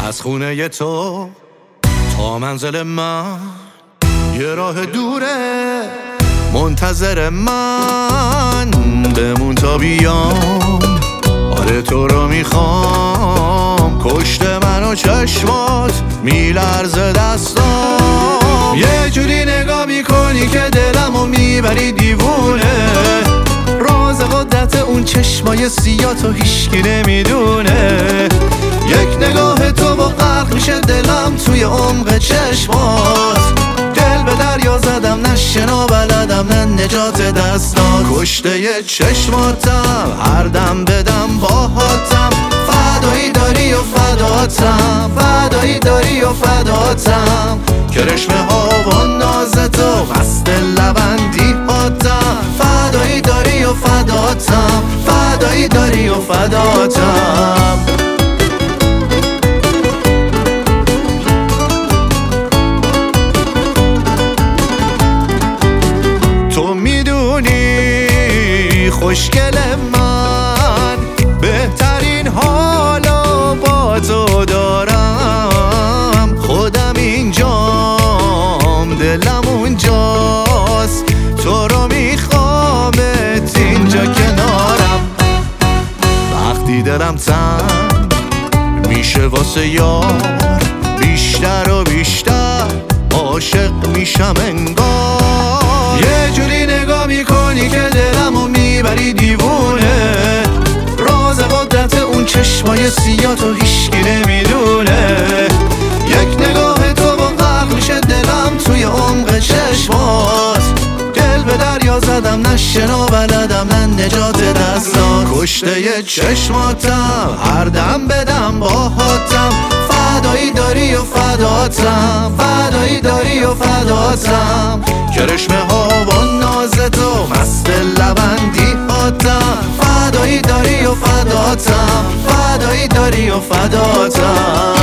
از خونه تو تا منزل من یه راه دوره، منتظر من بمون تا بیام. آره تو رو میخوام، کشته منو چشمات میلرزه دستام. یه جوری نگاه میکنی که دلمو میبری دیوونه، راز قدرت اون چشمای سیاتو هیشکی نمیدونه. یک نگاه تو با غرق میشه دلم توی عمق چشمات. دل به دریا زدم، نه شنا بلدم نه نجات دستات. کشته ی چشماتم، هر دم بدم باهاتم. فدایی داری و فداتم، فدایی داری و فداتم. کرشمه ها و ناز تو، مست لبندی هاتم. فدایی داری و فداتم، فدایی داری و فداتم. تو میدونی خوشگل من، بهترین حالو با تو دارم. خودم اینجام، دلم اونجاست، تو رو میخوامت اینجا کنارم. وقتی دلم تنگ میشه واسه یار، بیشتر و بیشتر عاشق میشم انگار. یه جوری نگاه میکنی که دلمو میبری دیوونه، راز قدرت اون چشمای سیاتو هیشکی نمیدونه. یک نگاه تو با غرق میشه دلم توی عمق چشمات. دل به دریا زدم، نه شنا بلدم نه نجات دستات. کشته ی چشماتم، هر دم بدم باهاتم. فدایی داری و فداتم، فدایی داری و فداتم. کرشمه ها و ناز تو، مست لبندی هاتم. فدایی داری و فداتم، فدایی داری و فداتم.